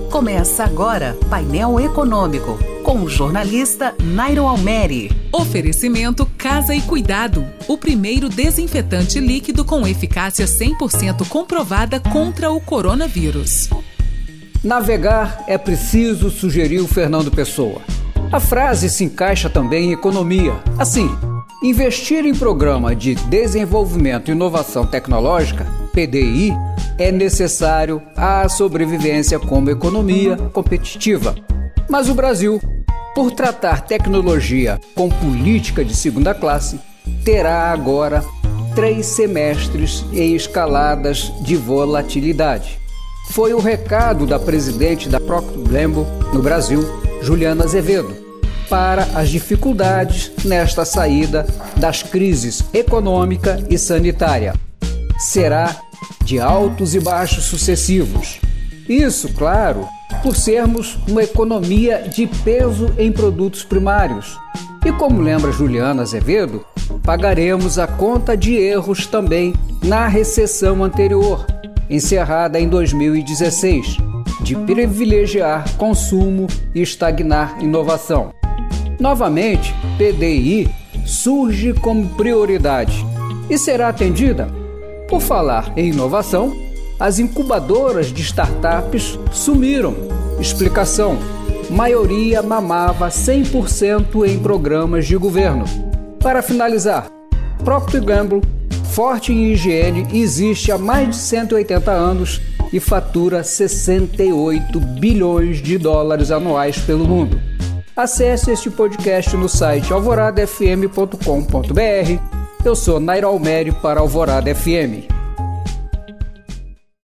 Começa agora Painel Econômico, com o jornalista Nairo Almeri. Oferecimento Casa e Cuidado, o primeiro desinfetante líquido com eficácia 100% comprovada contra o coronavírus. Navegar é preciso, sugeriu Fernando Pessoa. A frase se encaixa também em economia. Assim, investir em programa de desenvolvimento e inovação tecnológica, PDI, é necessário à sobrevivência como economia competitiva. Mas o Brasil, por tratar tecnologia com política de segunda classe, terá agora 3 semestres em escaladas de volatilidade. Foi o recado da presidente da Procter & Gamble no Brasil, Juliana Azevedo, para as dificuldades nesta saída das crises econômica e sanitária. Será de altos e baixos sucessivos. Isso, claro, por sermos uma economia de peso em produtos primários. E como lembra Juliana Azevedo, pagaremos a conta de erros também na recessão anterior, encerrada em 2016, de privilegiar consumo e estagnar inovação. Novamente, PDI surge como prioridade e será atendida. Por falar em inovação, as incubadoras de startups sumiram. Explicação: maioria mamava 100% em programas de governo. Para finalizar, Procter & Gamble, forte em higiene, existe há mais de 180 anos e fatura 68 bilhões de dólares anuais pelo mundo. Acesse este podcast no site alvoradafm.com.br. Eu sou Nairo Almeri para Alvorada FM.